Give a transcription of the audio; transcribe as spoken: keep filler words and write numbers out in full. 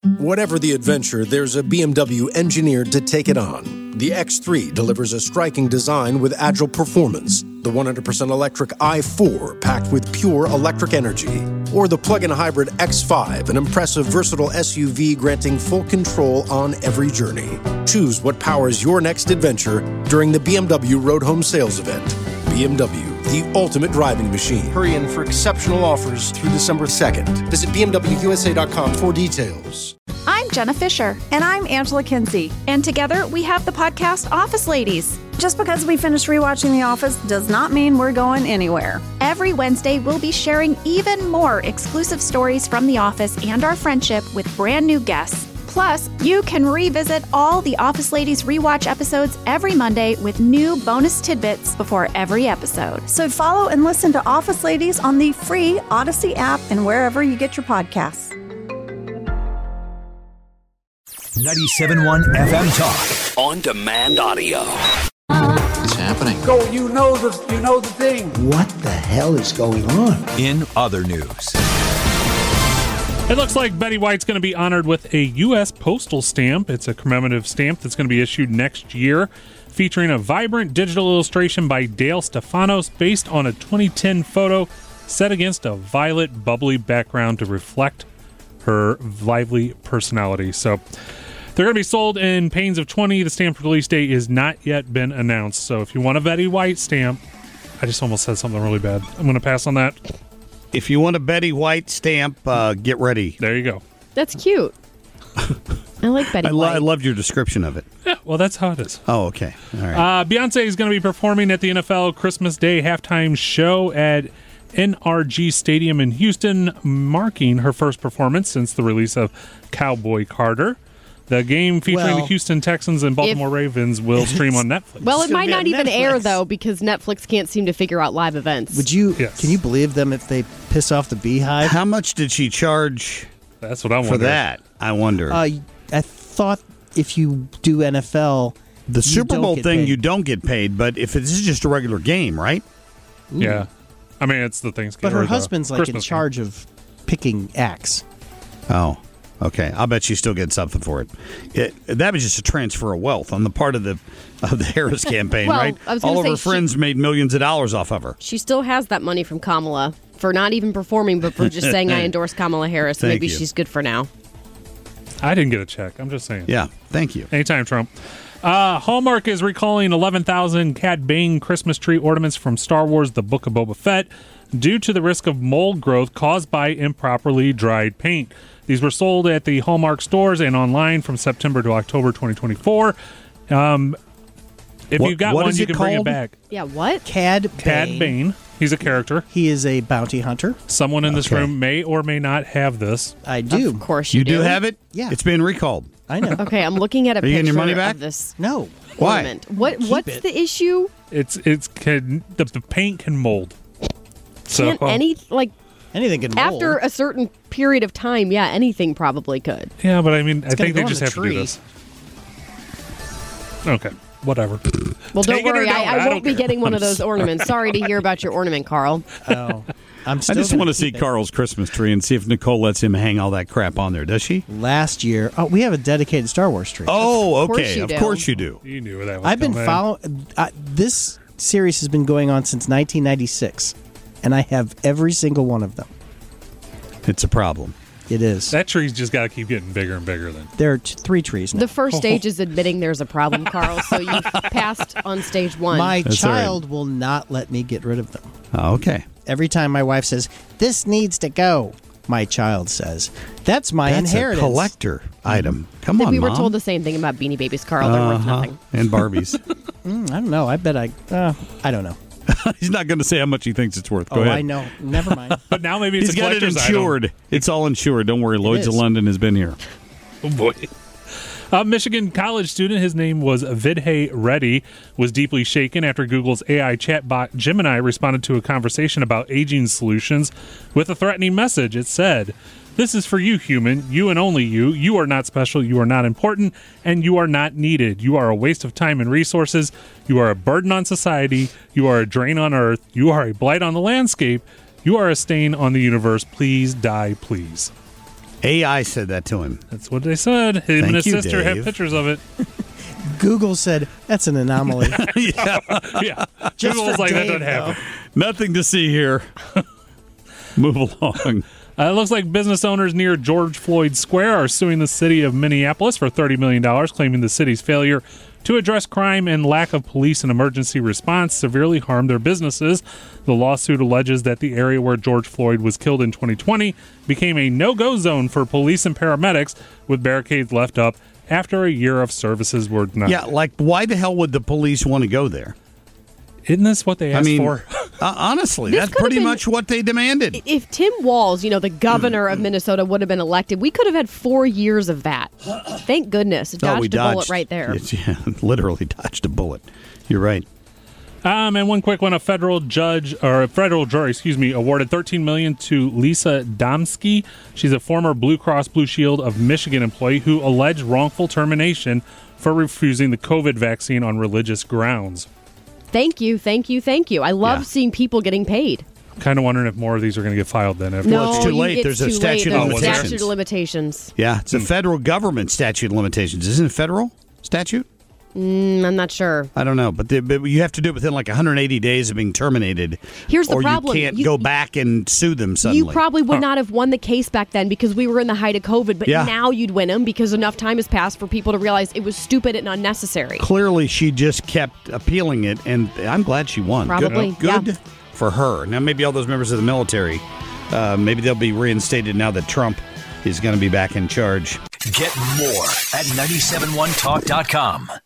Whatever the adventure, there's a B M W engineered to take it on. The X three delivers a striking design with agile performance. The one hundred percent electric i four packed with pure electric energy. Or the plug-in hybrid X five, an impressive versatile S U V granting full control on every journey. Choose what powers your next adventure during the B M W Road Home Sales Event. B M W, the ultimate driving machine. Hurry in for exceptional offers through December second. Visit B M W U S A dot com for details. I'm Jenna Fisher. And I'm Angela Kinsey. And together we have the podcast Office Ladies. Just because we finished rewatching The Office does not mean we're going anywhere. Every Wednesday, we'll be sharing even more exclusive stories from The Office and our friendship with brand new guests. Plus, you can revisit all the Office Ladies rewatch episodes every Monday with new bonus tidbits before every episode. So follow and listen to Office Ladies on the free Odyssey app and wherever you get your podcasts. ninety-seven point one F M Talk. On demand audio. What's happening? Go, you know the you know the thing. What the hell is going on? In other news. It looks like Betty White's going to be honored with a U S postal stamp. It's a commemorative stamp that's going to be issued next year, featuring a vibrant digital illustration by Dale Stefanos based on a twenty ten photo set against a violet, bubbly background to reflect her lively personality. So they're going to be sold in panes of twenty. The stamp release date is not yet been announced. So if you want a Betty White stamp, I just almost said something really bad. I'm going to pass on that. If you want a Betty White stamp, uh, get ready. There you go. That's cute. I like Betty I, lo- White. I loved your description of it. Yeah, well, that's how it is. Oh, okay. All right. Uh, Beyonce is going to be performing at the N F L Christmas Day halftime show at N R G Stadium in Houston, marking her first performance since the release of Cowboy Carter. The game featuring Well, the Houston Texans and Baltimore if- Ravens will stream on Netflix. Well, it It's might gonna not be on even air, Netflix. though, because Netflix can't seem to figure out live events. Would you? Yes. Can you believe them if they piss off the Beehive? How much did she charge That's what I for wonder. that? I wonder. Uh, I thought if you do N F L, the you Super don't Bowl get thing, paid. you don't get paid, but if this is just a regular game, right? Yeah. I mean, it's the Thanksgiving. But her or the husband's like in Christmas charge of picking acts. Oh, okay. I'll bet she still gets something for it. it. That was just a transfer of wealth on the part of the of the Harris campaign, Well, right? I was gonna All of say her she- friends made millions of dollars off of her. She still has that money from Kamala for not even performing, but for just saying I endorse Kamala Harris. Thank Maybe you. she's good for now. I didn't get a check. I'm just saying. Yeah, thank you. Anytime, Trump. Uh, Hallmark is recalling eleven thousand Cad Bane Christmas tree ornaments from Star Wars The Book of Boba Fett due to the risk of mold growth caused by improperly dried paint. These were sold at the Hallmark stores and online from September to October twenty twenty-four. Um, if What- you've got what one, is you it can bring it called? back. Yeah, what? Cad Cad Bane. Bane. He's a character. He is a bounty hunter. Someone in this Okay. room may or may not have this. I do. Of course you, You do have it? Yeah. It's been recalled. I know. Okay, I'm looking at a Are you picture getting your money back? of this No. Why? ornament. What? Keep What's it. the issue? It's it's can the, the paint can mold. So Can't any like Anything can mold. after a certain period of time? Yeah, anything probably could. yeah, but I mean, I It's gonna think they go on just the have to do tree. this. Okay, whatever. Well, don't Take it or worry, don't, I, I I don't won't be care. getting one I'm of those sorry. ornaments. Sorry to hear about your ornament, Carl. Oh, I'm I still just gonna want to see keep it. Carl's Christmas tree and see if Nicole lets him hang all that crap on there. Does she? Last year, oh, we have a dedicated Star Wars tree. Oh, Of course okay. you Of do. course you do. You knew where that was. I've been coming. following. Uh, this series has been going on since nineteen ninety-six, and I have every single one of them. It's a problem. It is. That tree's just got to keep getting bigger and bigger. Then There are t- three trees now. The first stage is admitting there's a problem, Carl. So you've passed on stage one. My That's all right. child will not let me get rid of them. Oh, okay. Every time my wife says, "This needs to go," my child says, "That's my That's inheritance." a collector item. Come on, we were Mom. told the same thing about Beanie Babies, Carl. They're worth Uh-huh. nothing. And Barbies. Mm, I don't know. I bet I. Uh, I don't know. He's not going to say how much he thinks it's worth. Go oh, ahead. I know. Never mind. but now maybe it's He's a got it collector's item. insured. It's all insured. Don't worry. Lloyd's of is. London has been here. Oh boy. A Michigan college student, his name was Vidhay Reddy, was deeply shaken after Google's A I chatbot Gemini responded to a conversation about aging solutions with a threatening message. It said, "This is for you, human, you and only you. You are not special, you are not important, and you are not needed. You are a waste of time and resources. You are a burden on society. You are a drain on Earth. You are a blight on the landscape. You are a stain on the universe. Please die, please." A I said that to him. That's what they said. Him Thank and his you, sister Dave. have pictures of it. Google said that's an anomaly. yeah. yeah. Just Google's for like, that Dave, doesn't happen. Nothing to see here. Move along. Uh, it looks like business owners near George Floyd Square are suing the city of Minneapolis for thirty million dollars, claiming the city's failure to address crime and lack of police and emergency response severely harmed their businesses. The lawsuit alleges that the area where George Floyd was killed in twenty twenty became a no-go zone for police and paramedics, with barricades left up after a year of services were denied. Yeah, like, why the hell would the police want to go there? Isn't this what they asked I mean, for? uh, honestly, This that's could've pretty been- much what they demanded. If Tim Walz, you know, the governor of Minnesota, would have been elected, we could have had four years of that. Thank goodness. Dodged oh, we a dodged. bullet right there. It's- yeah, literally dodged a bullet. You're right. Um, and one quick one: a federal judge or a federal jury, excuse me, awarded thirteen million dollars to Lisa Domsky. She's a former Blue Cross Blue Shield of Michigan employee who alleged wrongful termination for refusing the COVID vaccine on religious grounds. Thank you, thank you, thank you. I love Yeah. seeing people getting paid. I'm kind of wondering if more of these are going to get filed then. After No, it's too you- late. it's There's a too statute late. of There's a limitations. statute of limitations. Yeah, it's a federal government statute of limitations. Isn't it federal statute? Mm, I'm not sure. I don't know, but, the, but you have to do it within like one hundred eighty days of being terminated. Here's the or problem. you can't You- go back and sue them suddenly. You probably would not have won the case back then because we were in the height of COVID, but Yeah. now you'd win them because enough time has passed for people to realize it was stupid and unnecessary. Clearly, she just kept appealing it, and I'm glad she won. Probably, Good, good yeah. for her. Now, maybe all those members of the military, uh, maybe they'll be reinstated now that Trump is going to be back in charge. Get more at nine seven one talk dot com.